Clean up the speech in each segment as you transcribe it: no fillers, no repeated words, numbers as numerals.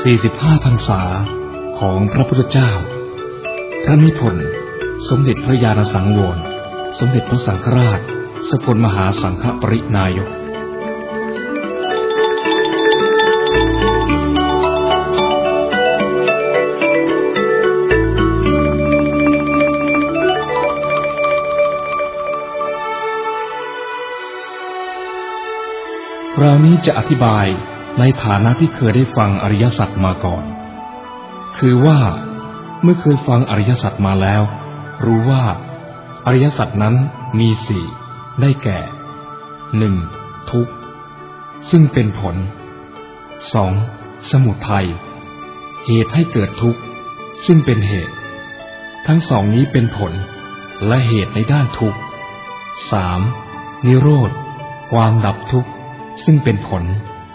45 พรรษาของพระพุทธเจ้าพระนิพนธ์สมเด็จพระญาณสังวรสมเด็จพระสังฆราชสกลมหาสังฆปรินายกคราวนี้จะอธิบายในฐานะที่เคยได้ฟังอริยสัจมาก่อนคือว่าเมื่อเคยฟังอริยสัจมาแล้วรู้ว่าอริยสัจนั้นมีสี่ได้แก่ 1. ทุกข์ซึ่งเป็นผล 2. สมุทัยเหตุให้เกิดทุกข์ซึ่งเป็นเหตุทั้งสองนี้เป็นผลและเหตุในด้านทุกข์ 3. นิโรธความดับทุกข์ซึ่งเป็นผล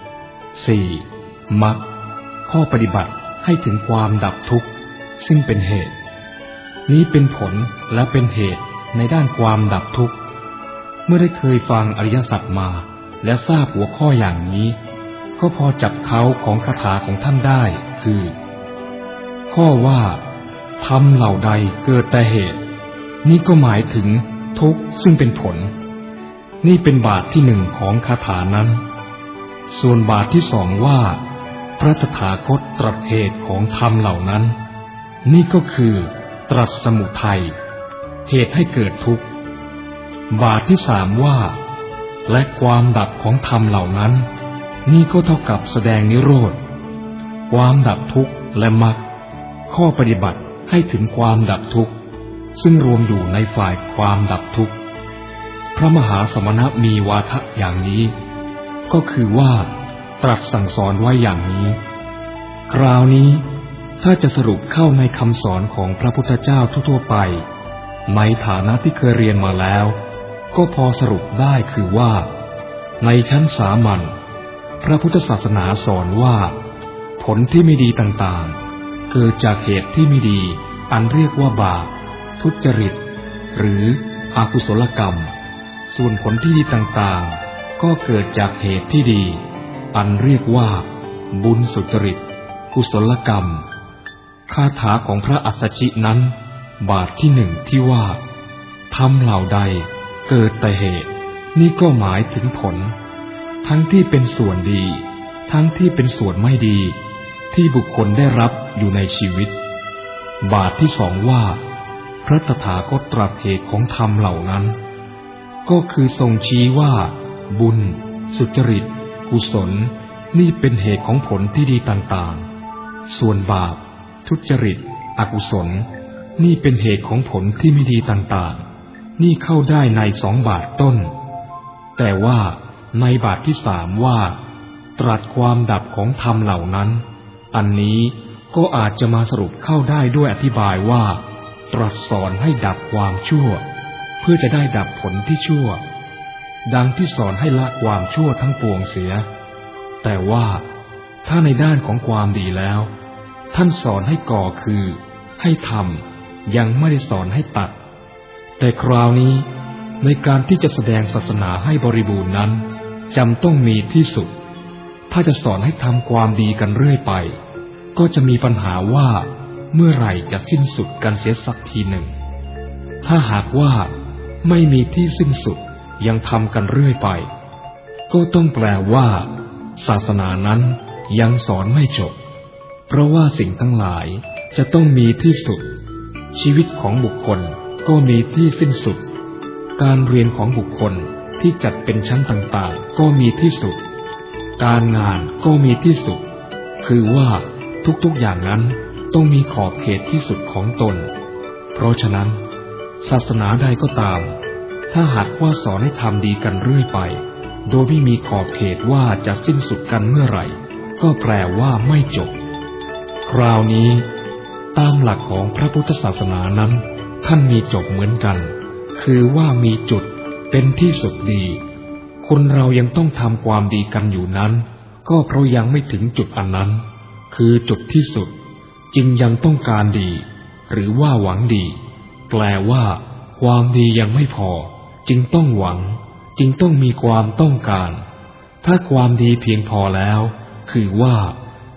4. มรรคข้อปฏิบัติให้ถึงความดับทุกข์ซึ่งเป็นเหตุนี้เป็นผลและเป็นเหตุในด้านความดับทุกข์เมื่อได้เคยฟังอริยสัจมาและทราบหัวข้ออย่างนี้ก็พอจับเขาของคาถาของท่านได้คือข้อว่าธรรมเหล่าใดเกิดแต่เหตุนี้ก็หมายถึงทุกข์ซึ่งเป็นผลนี่เป็นบาทที่หนึ่งของคาถานั้นส่วนบาทที่สองว่าพระตถาคตตรัสเหตุของธรรมเหล่านั้นนี่ก็คือตรัสสมุทัยเหตุให้เกิดทุกข์บาทที่สามว่าและความดับของธรรมเหล่านั้นนี่ก็เท่ากับแสดงนิโรธความดับทุกข์และมรรคข้อปฏิบัติให้ถึงความดับทุกข์ซึ่งรวมอยู่ในฝ่ายความดับทุกข์พระมหาสมณะมีวาทะอย่างนี้ก็คือว่าตรัสสั่งสอนไว้อย่างนี้คราวนี้ถ้าจะสรุปเข้าในคำสอนของพระพุทธเจ้าทั่วๆไปในฐานะที่เคยเรียนมาแล้วก็พอสรุปได้คือว่าในชั้นสามัญพระพุทธศาสนาสอนว่าผลที่ไม่ดีต่างๆเกิดจากเหตุที่ไม่ดีอันเรียกว่าบาปทุจริตหรืออกุศลกรรมส่วนผลที่ดีต่างๆก็เกิดจากเหตุที่ดีอันเรียกว่าบุญสุจริตกุศลกรรมคาถาของพระอัสสชินั้นบาทที่หนึ่งที่ว่าธรรมเหล่าใดเกิดแต่เหตุนี่ก็หมายถึงผลทั้งที่เป็นส่วนดีทั้งที่เป็นส่วนไม่ดีที่บุคคลได้รับอยู่ในชีวิตบาทที่สองว่าพระตถาคตตรัสเหตุของธรรมเหล่านั้นก็คือทรงชี้ว่าบุญสุจริตกุศลนี่เป็นเหตุของผลที่ดีต่างๆส่วนบาปทุจริตอกุศลนี่เป็นเหตุของผลที่ไม่ดีต่างๆนี่เข้าได้ใน2 บาทต้นแต่ว่าในบาทที่3ว่าตรัสความดับของธรรมเหล่านั้นอันนี้ก็อาจจะมาสรุปเข้าได้ด้วยอธิบายว่าตรัสสอนให้ดับความชั่วเพื่อจะได้ดับผลที่ชั่วดังที่สอนให้ละความชั่วทั้งปวงเสียแต่ว่าถ้าในด้านของความดีแล้วท่านสอนให้ก่อคือให้ทำยังไม่ได้สอนให้ตัดแต่คราวนี้ในการที่จะแสดงศาสนาให้บริบูรณ์นั้นจำต้องมีที่สุดถ้าจะสอนให้ทำความดีกันเรื่อยไปก็จะมีปัญหาว่าเมื่อไหร่จะสิ้นสุดกันเสียสักทีหนึ่งถ้าหากว่าไม่มีที่สิ้นสุดยังทำกันเรื่อยไปก็ต้องแปลว่าศาสนานั้นยังสอนไม่จบเพราะว่าสิ่งทั้งหลายจะต้องมีที่สุดชีวิตของบุคคลก็มีที่สิ้นสุดการเรียนของบุคคลที่จัดเป็นชั้นต่างๆก็มีที่สุดการงานก็มีที่สุดคือว่าทุกๆอย่างนั้นต้องมีขอบเขตที่สุดของตนเพราะฉะนั้นศาสนาใดก็ตามถ้าหากว่าสอนให้ทำดีกันเรื่อยไปโดยไม่มีขอบเขตว่าจะสิ้นสุดกันเมื่อไหร่ก็แปลว่าไม่จบคราวนี้ตามหลักของพระพุทธศาสนานั้นท่านมีจบเหมือนกันคือว่ามีจุดเป็นที่สุดดีคนเรายังต้องทำความดีกันอยู่นั้นก็เพราะยังไม่ถึงจุดอันนั้นคือจุดที่สุดจึงยังต้องการดีหรือว่าหวังดีแปลว่าความดียังไม่พอจึงต้องหวังจึงต้องมีความต้องการถ้าความดีเพียงพอแล้วคือว่า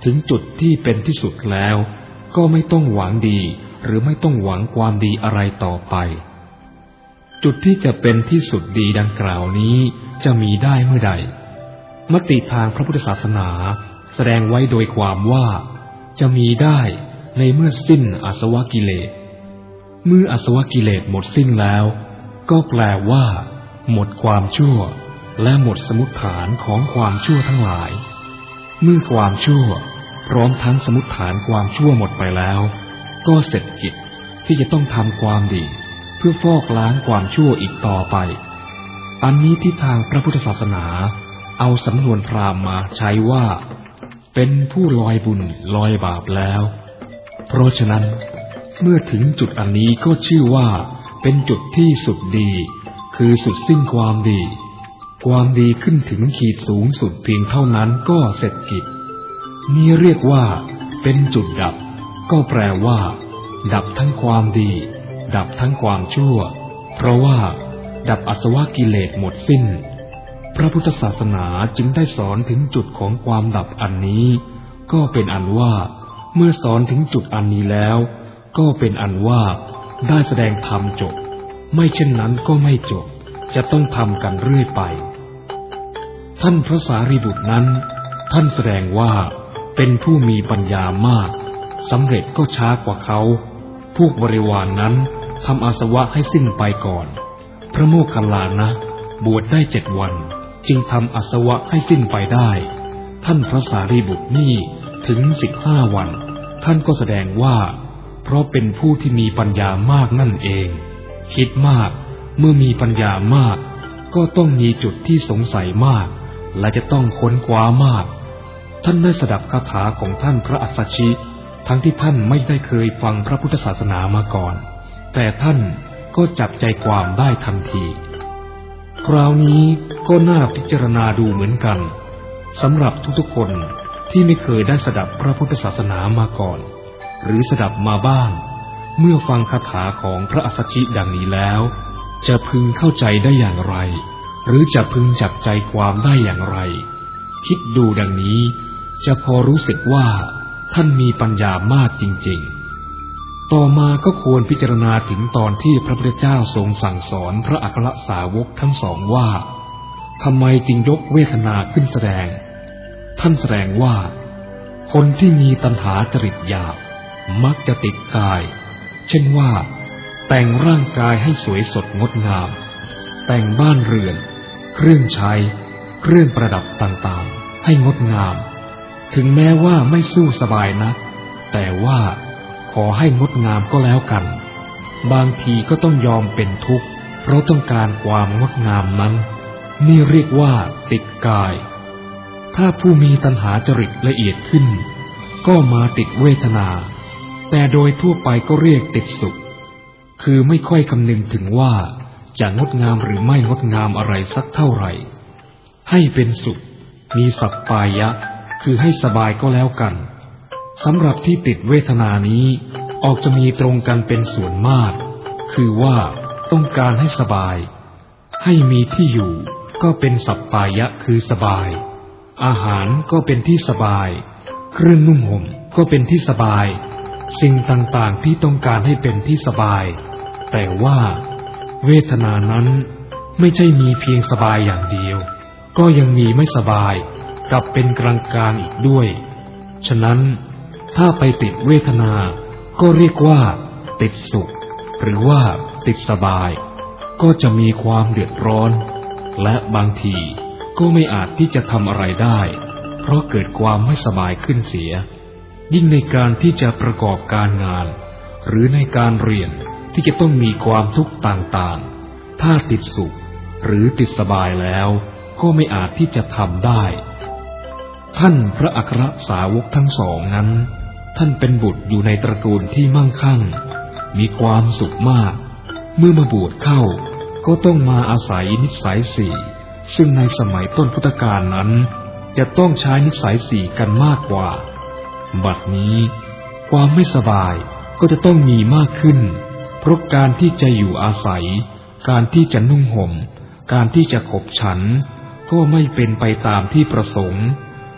ถึงจุดที่เป็นที่สุดแล้วก็ไม่ต้องหวังดีหรือไม่ต้องหวังความดีอะไรต่อไปจุดที่จะเป็นที่สุดดีดังกล่าวนี้จะมีได้เมื่อใดมติทางพระพุทธศาสนาแสดงไว้โดยความว่าจะมีได้ในเมื่อสิ้นอาสวะกิเลสเมื่ออาสวะกิเลสหมดสิ้นแล้วก็แปลว่าหมดความชั่วและหมดสมุฏฐานของความชั่วทั้งหลายเมื่อความชั่วพร้อมทั้งสมุฏฐานความชั่วหมดไปแล้วก็เสร็จกิจที่จะต้องทำความดีเพื่อฟอกล้างความชั่วอีกต่อไปอันนี้ที่ทางพระพุทธศาสนาเอาสำนวนพราหมณ์มาใช้ว่าเป็นผู้ลอยบุญลอยบาปแล้วเพราะฉะนั้นเมื่อถึงจุดอันนี้ก็ชื่อว่าเป็นจุดที่สุดดีคือสุดสิ้นความดีความดีขึ้นถึงขีดสูงสุดเพียงเท่านั้นก็เสร็จกิจนี่เรียกว่าเป็นจุดดับก็แปลว่าดับทั้งความดีดับทั้งความชั่วเพราะว่าดับอาสวะกิเลสหมดสิ้นพระพุทธศาสนาจึงได้สอนถึงจุดของความดับอันนี้ก็เป็นอันว่าเมื่อสอนถึงจุดอันนี้แล้วก็เป็นอันว่าได้แสดงธรรมจบไม่เช่นนั้นก็ไม่จบจะต้องทำกันเรื่อยไปท่านพระสารีบุตรนั้นท่านแสดงว่าเป็นผู้มีปัญญามากสำเร็จก็ช้ากว่าเขาพวกบริวารนั้นทำอาสวะให้สิ้นไปก่อนพระโมคคัลลานะบวชได้7 วันจึงทำอาสวะให้สิ้นไปได้ท่านพระสารีบุตรนี่ถึง15 วันท่านก็แสดงว่าเพราะเป็นผู้ที่มีปัญญามากนั่นเองคิดมากเมื่อมีปัญญามากก็ต้องมีจุดที่สงสัยมากและจะต้องค้นคว้ามากท่านได้สดับคาถาของท่านพระอัสสชิทั้งที่ท่านไม่ได้เคยฟังพระพุทธศาสนามาก่อนแต่ท่านก็จับใจความได้ทันทีคราวนี้ก็น่าพิจารณาดูเหมือนกันสำหรับทุกๆคนที่ไม่เคยได้สดับพระพุทธศาสนามาก่อนหรือสดับมาบ้างเมื่อฟังคาถาของพระอัสสชิดังนี้แล้วจะพึงเข้าใจได้อย่างไรหรือจะพึงจับใจความได้อย่างไรคิดดูดังนี้จะพอรู้สึกว่าท่านมีปัญญามากจริงๆต่อมาก็ควรพิจารณาถึงตอนที่พระพุทธเจ้าทรงสั่งสอนพระอัครสาวกทั้งสองว่าทำไมจึงยกเวทนาขึ้นแสดงท่านแสดงว่าคนที่มีตัณหาจริตหยาบมักจะติดกายเช่นว่าแต่งร่างกายให้สวยสดงดงามแต่งบ้านเรือนเครื่องใช้เครื่องประดับต่างๆให้งดงามถึงแม้ว่าไม่สู้สบายนะแต่ว่าขอให้งดงามก็แล้วกันบางทีก็ต้องยอมเป็นทุกข์เพราะต้องการความงดงามนั้นนี่เรียกว่าติดกายถ้าผู้มีตัณหาจริตละเอียดขึ้นก็มาติดเวทนาแต่โดยทั่วไปก็เรียกติดสุขคือไม่ค่อยคำนึงถึงว่าจะงดงามหรือไม่งดงามอะไรสักเท่าไหร่ให้เป็นสุขมีสัปปายะคือให้สบายก็แล้วกันสำหรับที่ติดเวทนานี้ออกจะมีตรงกันเป็นส่วนมากคือว่าต้องการให้สบายให้มีที่อยู่ก็เป็นสัปปายะคือสบายอาหารก็เป็นที่สบายเครื่องนุ่งห่มก็เป็นที่สบายสิ่งต่างๆที่ต้องการให้เป็นที่สบายแต่ว่าเวทนานั้นไม่ใช่มีเพียงสบายอย่างเดียวก็ยังมีไม่สบายกับเป็นกลางๆอีกด้วยฉะนั้นถ้าไปติดเวทนาก็เรียกว่าติดสุขหรือว่าติดสบายก็จะมีความเดือดร้อนและบางทีก็ไม่อาจที่จะทำอะไรได้เพราะเกิดความไม่สบายขึ้นเสียยิ่งในการที่จะประกอบการงานหรือในการเรียนที่จะต้องมีความทุกข์ต่างๆถ้าติดสุขหรือติดสบายแล้วก็ไม่อาจที่จะทำได้ท่านพระอัครสาวกทั้งสองนั้นท่านเป็นบุตรอยู่ในตระกูลที่มั่งคั่งมีความสุขมากเมื่อมาบวชเข้าก็ต้องมาอาศัยนิสัยสี่ซึ่งในสมัยต้นพุทธกาลนั้นจะต้องใช้นิสัยสี่กันมากกว่าบัดนี้ความไม่สบายก็จะต้องมีมากขึ้นเพราะการที่จะอยู่อาศัยการที่จะนุ่งห่มการที่จะขบฉันก็ไม่เป็นไปตามที่ประสงค์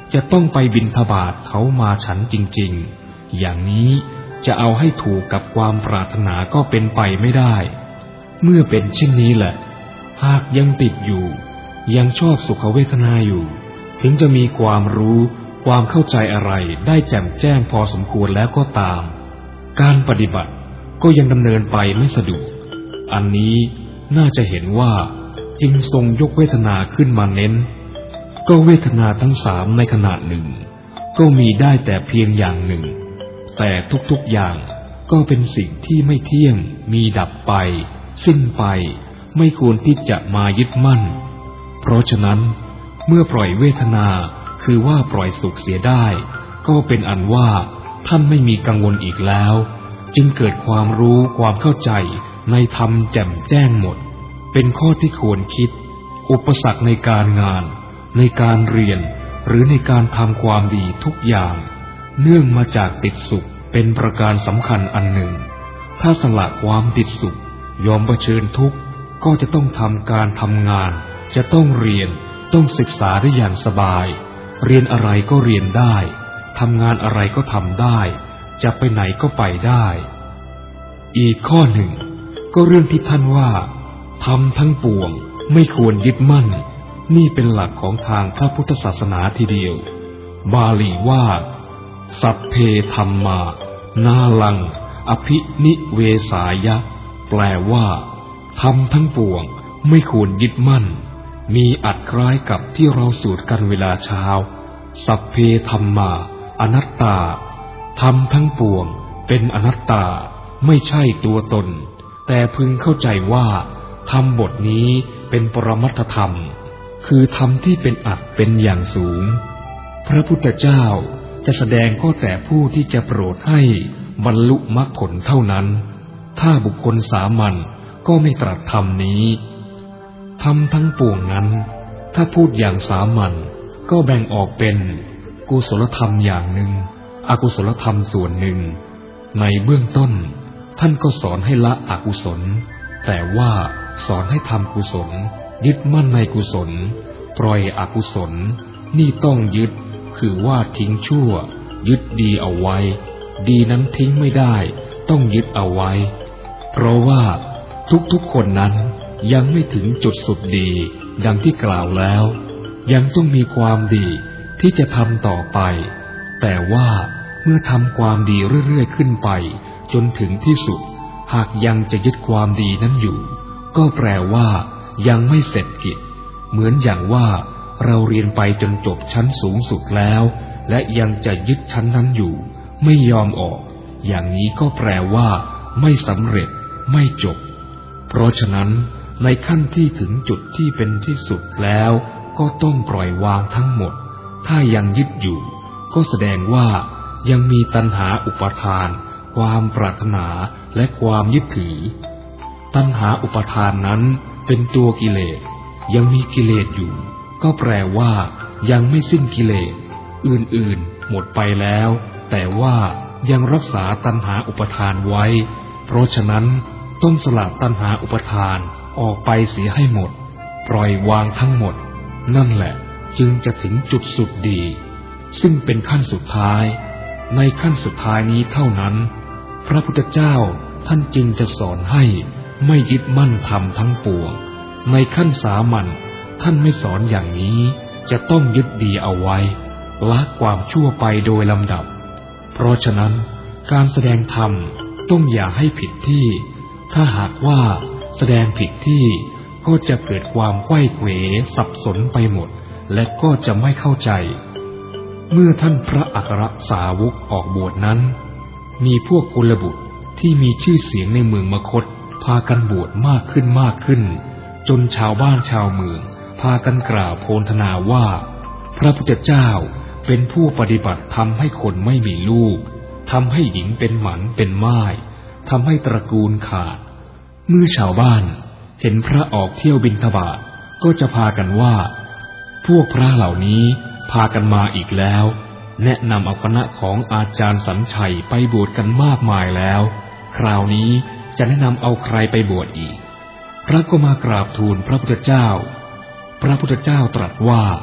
จะต้องไปบิณฑบาตเขามาฉันจริงๆอย่างนี้จะเอาให้ถูกกับความปรารถนาก็เป็นไปไม่ได้เมื่อเป็นเช่นนี้แหละหากยังติดอยู่ยังชอบสุขเวทนาอยู่ถึงจะมีความรู้ความเข้าใจอะไรได้แจ่มแจ้งพอสมควรแล้วก็ตามการปฏิบัติก็ยังดำเนินไปไม่สะดวกอันนี้น่าจะเห็นว่าจึงทรงยกเวทนาขึ้นมาเน้นก็เวทนาทั้งสามในขณะหนึ่งก็มีได้แต่เพียงอย่างหนึ่งแต่ทุกๆอย่างก็เป็นสิ่งที่ไม่เที่ยงมีดับไปสิ้นไปไม่ควรที่จะมายึดมั่นเพราะฉะนั้นเมื่อปล่อยเวทนาคือว่าปล่อยสุขเสียได้ก็เป็นอันว่าท่านไม่มีกังวลอีกแล้วจึงเกิดความรู้ความเข้าใจในธรรมแจ่มแจ้งหมดเป็นข้อที่ควรคิดอุปสรรคในการงานในการเรียนหรือในการทำความดีทุกอย่างเนื่องมาจากติดสุขเป็นประการสำคัญอันหนึ่งถ้าสละความติดสุขยอมเผชิญทุกข์ก็จะต้องทำการทำงานจะต้องเรียนต้องศึกษาได้อย่างสบายเรียนอะไรก็เรียนได้ทำงานอะไรก็ทำได้จะไปไหนก็ไปได้อีกข้อหนึ่งก็เรื่องที่ท่านว่าทำทั้งปวงไม่ควรยึดมั่นนี่เป็นหลักของทางพระพุทธศาสนาทีเดียวบาลีว่าสัพเพธัมมานาลังอภินิเวสายะแปลว่าทำทั้งปวงไม่ควรยึดมั่นมีอัดคล้ายกับที่เราสวดกันเวลาเช้าสัพเพธัมมาอนัตตาทำทั้งปวงเป็นอนัตตาไม่ใช่ตัวตนแต่พึงเข้าใจว่าธรรมบทนี้เป็นปรมัตถธรรมคือธรรมที่เป็นอัตเป็นอย่างสูงพระพุทธเจ้าจะแสดงก็แต่ผู้ที่จะโปรดให้บรรลุมรรคผลเท่านั้นถ้าบุคคลสามัญก็ไม่ตรัสธรรมนี้ธรรมทั้งปวงนั้นถ้าพูดอย่างสามัญก็แบ่งออกเป็นกุศลธรรมอย่างหนึ่งอกุศลธรรมส่วนหนึ่งในเบื้องต้นท่านก็สอนให้ละอกุศลแต่ว่าสอนให้ทำกุศลยึดมั่นในกุศลปล่อยอกุศลนี่ต้องยึดคือว่าทิ้งชั่วยึดดีเอาไว้ดีนั้นทิ้งไม่ได้ต้องยึดเอาไว้เพราะว่าทุกคนนั้นยังไม่ถึงจุดสุดดีดังที่กล่าวแล้วยังต้องมีความดีที่จะทำต่อไปแต่ว่าเมื่อทำความดีเรื่อยๆขึ้นไปจนถึงที่สุดหากยังจะยึดความดีนั้นอยู่ก็แปลว่ายังไม่เสร็จกิจเหมือนอย่างว่าเราเรียนไปจนจบชั้นสูงสุดแล้วและยังจะยึดชั้นนั้นอยู่ไม่ยอมออกอย่างนี้ก็แปลว่าไม่สำเร็จไม่จบเพราะฉะนั้นในขั้นที่ถึงจุดที่เป็นที่สุดแล้วก็ต้องปล่อยวางทั้งหมดถ้ายังยึดอยู่ก็แสดงว่ายังมีตัณหาอุปาทานความปรารถนาและความยึดถือตัณหาอุปาทานนั้นเป็นตัวกิเลสยังมีกิเลสอยู่ก็แปลว่ายังไม่สิ้นกิเลสอื่นๆหมดไปแล้วแต่ว่ายังรักษาตัณหาอุปาทานไว้เพราะฉะนั้นต้องสละตัณหาอุปาทานออกไปเสียให้หมดปล่อยวางทั้งหมดนั่นแหละจึงจะถึงจุดสุดดีซึ่งเป็นขั้นสุดท้ายในขั้นสุดท้ายนี้เท่านั้นพระพุทธเจ้าท่านจึงจะสอนให้ไม่ยึดมั่นธรรมทั้งปวงในขั้นสามัญท่านไม่สอนอย่างนี้จะต้องยึดดีเอาไว้ละความชั่วไปโดยลำดับเพราะฉะนั้นการแสดงธรรมต้องอย่าให้ผิดที่ถ้าหากว่าแสดงผิดที่ก็จะเกิดความไขว้เขวสับสนไปหมดและก็จะไม่เข้าใจเมื่อท่านพระอัครสาวกออกบวชนั้นมีพวกกุลบุตรที่มีชื่อเสียงในเมืองมคธพากันบวชมากขึ้นจนชาวบ้านชาวเมืองพากันกล่าวโพลธนาว่าพระพุทธเจ้าเป็นผู้ปฏิบัติทำให้คนไม่มีลูกทำให้หญิงเป็นหมันเป็นม่ายทำให้ตระกูลขาดเมื่อชาวบ้านเห็นพระออกเที่ยวบิณฑบาตก็จะพากันว่าพวกพระเหล่านี้พากันมาอีกแล้วแนะนำเอาคณะของอาจารย์สัญชัยไปบวชกันมากมายแล้วคราวนี้จะแนะนำเอาใครไปบวชอีกพระก็มากราบทูลพระพุทธเจ้าพระพุทธเจ้าตรัสว่า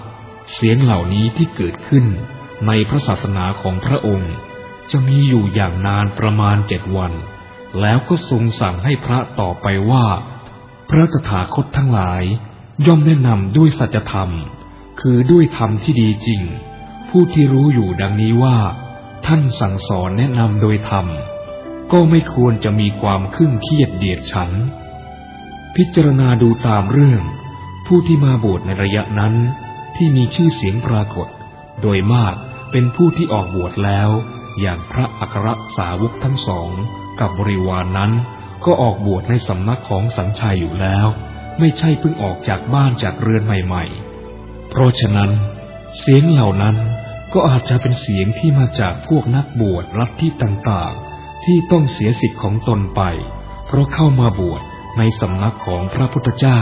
เสียงเหล่านี้ที่เกิดขึ้นในพระศาสนาของพระองค์จะมีอยู่อย่างนานประมาณ7 วันแล้วก็ทรงสั่งให้พระต่อไปว่าพระตถาคตทั้งหลายย่อมแนะนำด้วยสัจธรรมคือด้วยธรรมที่ดีจริงผู้ที่รู้อยู่ดังนี้ว่าท่านสั่งสอนแนะนำโดยธรรมก็ไม่ควรจะมีความเคร่งเครียดเดียดฉันพิจารณาดูตามเรื่องผู้ที่มาบวชในระยะนั้นที่มีชื่อเสียงปรากฏโดยมากเป็นผู้ที่ออกบวชแล้วอย่างพระอัครสาวกทั้งสองกับบริวาร นั้นก็ออกบวชในสำนักของสัญชัยอยู่แล้วไม่ใช่เพิ่งออกจากบ้านจากเรือนใหม่ๆเพราะฉะนั้นเสียงเหล่านั้นก็อาจจะเป็นเสียงที่มาจากพวกนักบวชลัทธิต่างๆที่ต้องเสียสิทธิ์ของตนไปเพราะเข้ามาบวชในสำนักของพระพุทธเจ้า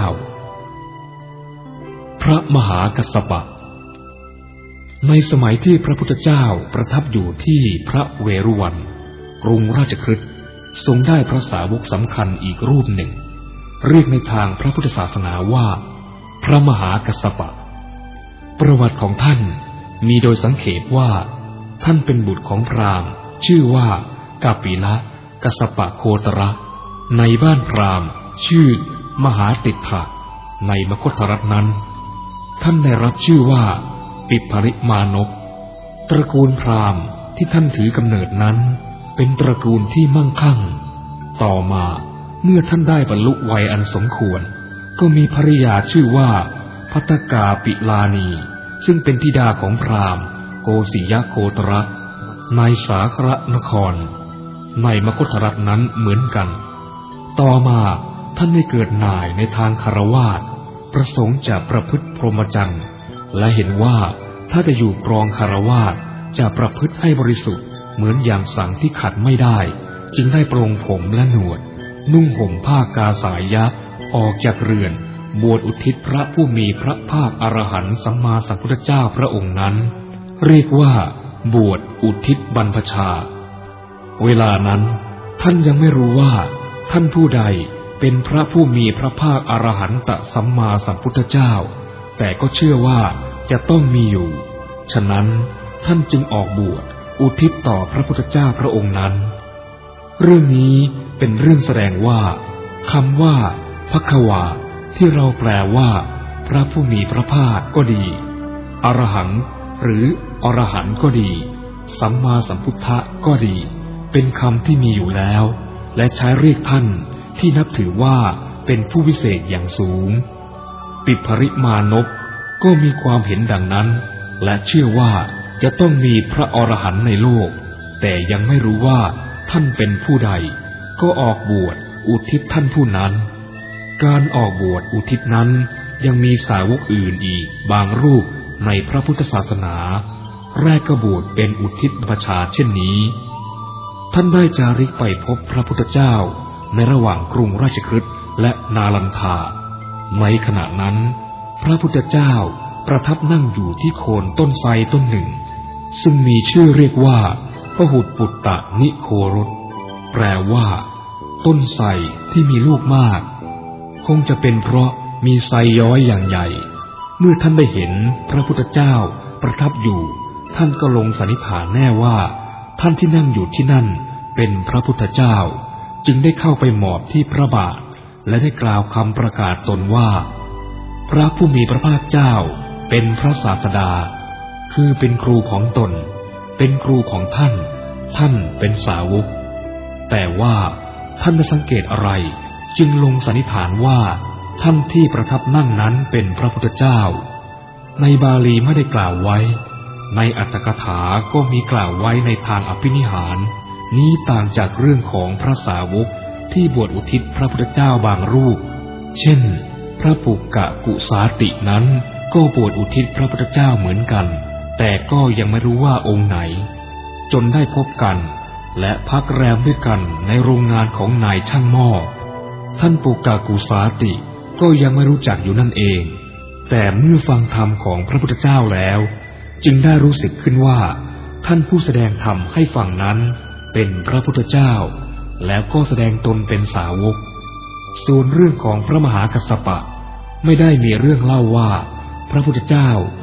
พระมหากัสสปะในสมัยที่พระพุทธเจ้าประทับอยู่ที่พระเวรุวันกรุงราชคฤห์ทรงได้พระสาวกสำคัญอีกรูปหนึ่งเรียกในทางพระพุทธศาสนาว่าพระมหากัสสปะประวัติของท่านมีโดยสังเขปว่าท่านเป็นบุตรของพราหมณ์ชื่อว่ากาปิละกัสสปะโคตระในบ้านพราหมณ์ชื่อมหาติฏฐะในมคธรัฐนั้นท่านได้รับชื่อว่าปิภริมานพตระกูลพราหมณ์ที่ท่านถือกำเนิดนั้นเป็นตระกูลที่มั่งคั่งต่อมาเมื่อท่านได้บรรลุวัยอันสมควรก็มีภริยาชื่อว่าภัตตกาปิลานีซึ่งเป็นธิดาของพราหมณ์โกสิยโคตระในสาครนครในมคธรัฐนั้นเหมือนกันต่อมาท่านได้เกิดหน่ายในทางคฤหัสถ์ประสงค์จะประพฤติพรหมจรรย์และเห็นว่าถ้าจะอยู่ครองคฤหัสถ์จะประพฤติให้บริสุทธิ์เหมือนอย่างสังที่ขัดไม่ได้จึงได้ปรงผมและหนวดนุ่งห่มผ้ากาสายะออกจากเรือนบวชอุทิศพระผู้มีพระภาคอรหันต์สัมมาสัมพุทธเจ้าพระองค์นั้นเรียกว่าบวชอุทิศบรรพชาเวลานั้นท่านยังไม่รู้ว่าท่านผู้ใดเป็นพระผู้มีพระภาคอรหันตสัมมาสัมพุทธเจ้าแต่ก็เชื่อว่าจะต้องมีอยู่ฉะนั้นท่านจึงออกบวชอุทิศต่อพระพุทธเจ้าพระองค์นั้นเรื่องนี้เป็นเรื่องแสดงว่าคำว่าภควาที่เราแปลว่าพระผู้มีพระภาคก็ดีอรหังหรืออรหันต์ก็ดีสัมมาสัมพุทธะก็ดีเป็นคำที่มีอยู่แล้วและใช้เรียกท่านที่นับถือว่าเป็นผู้วิเศษอย่างสูงปิภริมานพก็มีความเห็นดังนั้นและเชื่อว่าจะต้องมีพระอรหันต์ในโลกแต่ยังไม่รู้ว่าท่านเป็นผู้ใดก็ออกบวชอุทิศท่านผู้นั้นการออกบวชอุทิศนั้นยังมีสาวกอื่นอีกบางรูปในพระพุทธศาสนาแรกก็บวชเป็นอุทิศบรรพชาเช่นนี้ท่านได้จาริกไปพบพระพุทธเจ้าในระหว่างกรุงราชคฤห์และนาลันทาในขณะนั้นพระพุทธเจ้าประทับนั่งอยู่ที่โคนต้นไทรต้นหนึ่งซึ่งมีชื่อเรียกว่าพหุตปุตตนิโครสแปลว่าต้นไทรที่มีลูกมากคงจะเป็นเพราะมีไทรย้อยอย่างใหญ่เมื่อท่านได้เห็นพระพุทธเจ้าประทับอยู่ท่านก็ลงสันนิษฐานแน่ว่าท่านที่นั่งอยู่ที่นั่นเป็นพระพุทธเจ้าจึงได้เข้าไปหมอบที่พระบาทและได้กล่าวคำประกาศตนว่าพระผู้มีพระภาคเจ้าเป็นพระศาสดาคือเป็นครูของตนเป็นครูของท่านท่านเป็นสาวกแต่ว่าท่านไม่สังเกตอะไรจึงลงสันนิษฐานว่าท่านที่ประทับนั่งนั้นเป็นพระพุทธเจ้าในบาลีไม่ได้กล่าวไว้ในอัตถกถาก็มีกล่าวไว้ในทางอภินิหารนี้ต่างจากเรื่องของพระสาวกที่บวชอุทิศพระพุทธเจ้าบางรูปเช่นพระปุกกะกุสาตินั้นก็บวชอุทิศพระพุทธเจ้าเหมือนกันแต่ก็ยังไม่รู้ว่าองค์ไหนจนได้พบกันและพักแรมด้วยกันในโรงงานของนายช่างหม้อท่านปุกกะกุสาติก็ยังไม่รู้จักอยู่นั่นเองแต่เมื่อฟังธรรมของพระพุทธเจ้าแล้วจึงได้รู้สึกขึ้นว่าท่านผู้แสดงธรรมให้ฟังนั้นเป็นพระพุทธเจ้าแล้วก็แสดงตนเป็นสาวกส่วนเรื่องของพระมหากัสสปะไม่ได้มีเรื่องเล่าว่าพระพุทธเจ้า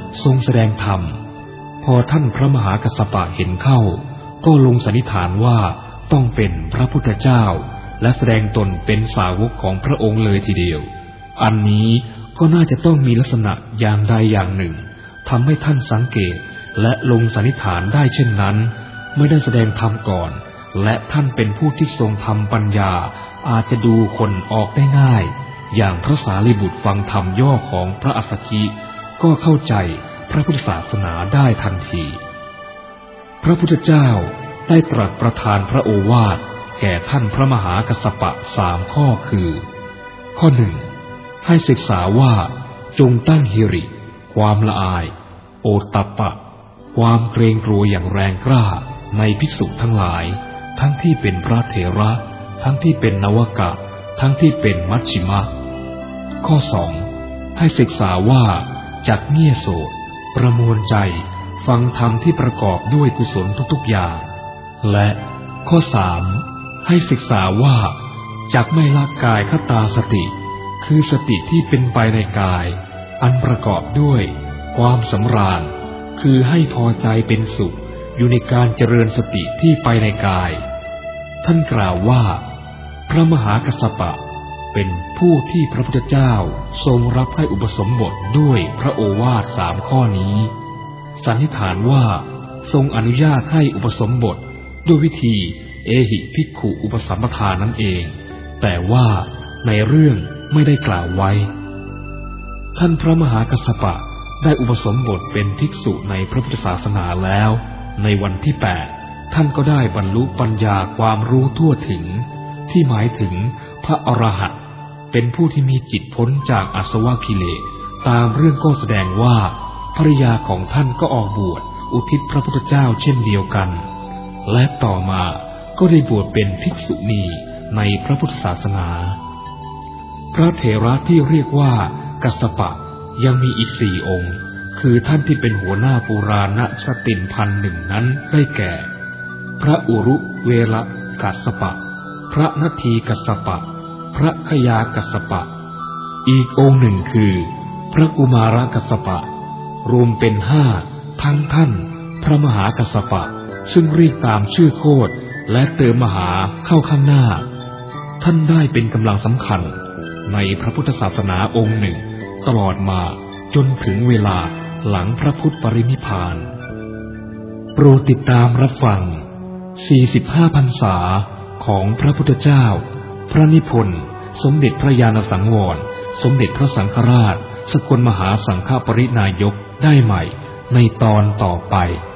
ทรงแสดงธรรมพอท่านพระมหากัสสปะเห็นเข้าก็ลงสันนิษฐานว่าต้องเป็นพระพุทธเจ้าและแสดงตนเป็นสาวกของพระองค์เลยทีเดียวอันนี้ก็น่าจะต้องมีลักษณะอย่างใดอย่างหนึ่งทำให้ท่านสังเกตและลงสันนิษฐานได้เช่นนั้นไม่ได้แสดงธรรมก่อนและท่านเป็นผู้ที่ทรงธรรมปัญญาอาจจะดูคนออกได้ง่ายอย่างพระสารีบุตรฟังธรรมย่อของพระอัสสชิก็เข้าใจพระพุทธศาสนาได้ทันทีพระพุทธเจ้าได้ตรัสประทานพระโอวาทแก่ท่านพระมหากัสสปะ3 ข้อคือข้อ 1ให้ศึกษาว่าจงตั้งหิริความละอายโอตตัปปะความเกรงกลัวอย่างแรงกล้าในภิกษุทั้งหลายทั้งที่เป็นพระเถระทั้งที่เป็นนวกะทั้งที่เป็นมัชฌิมะข้อ 2ให้ศึกษาว่าจักเงี่ยโสดประมวลใจฟังธรรมที่ประกอบด้วยกุศลทุกๆอย่างและข้อ 3ให้ศึกษาว่าจักไม่ละกายคตาสติคือสติที่เป็นไปในกายอันประกอบด้วยความสำราญคือให้พอใจเป็นสุขอยู่ในการเจริญสติที่ไปในกายท่านกล่าวว่าพระมหากัสสปะเป็นผู้ที่พระพุทธเจ้าทรงรับให้อุปสมบทด้วยพระโอวาท3 ข้อนี้สันนิษฐานว่าทรงอนุญาตให้อุปสมบทด้วยวิธีเอหิภิกขุอุปสัมปทานั่นเองแต่ว่าในเรื่องไม่ได้กล่าวไว้ท่านพระมหากัสสปะได้อุปสมบทเป็นภิกษุในพระพุทธศาสนาแล้วในวันที่8ท่านก็ได้บรรลุปัญญาความรู้ทั่วถึงที่หมายถึงพระอรหันต์เป็นผู้ที่มีจิตพ้นจากอาสวะกิเลสตามเรื่องก็แสดงว่าภริยาของท่านก็ออกบวชอุทิศพระพุทธเจ้าเช่นเดียวกันและต่อมาก็ได้บวชเป็นภิกษุณีในพระพุทธศาสนาพระเถระที่เรียกว่ากัสสปะยังมีอีก4 องค์คือท่านที่เป็นหัวหน้าปุราณชตินพันหนึ่งนั้นได้แก่พระอุรุเวรกัสสปะพระนาทีกัสสปะพระขยากัสสปะอีกองค์หนึ่งคือพระกุมารกัสสปะรวมเป็น5ทั้งท่านพระมหากัสสปะซึ่งเรียกตามชื่อโคตและเติมมหาเข้าข้างหน้าท่านได้เป็นกำลังสำคัญในพระพุทธศาสนาองค์หนึ่งตลอดมาจนถึงเวลาหลังพระพุทธปรินิพพานโปรดติดตามรับฟัง45 พรรษาของพระพุทธเจ้าพระนิพนธ์สมเด็จพระญาณสังวรสมเด็จพระสังฆราชสกลมหาสังฆปรินายกได้ใหม่ในตอนต่อไป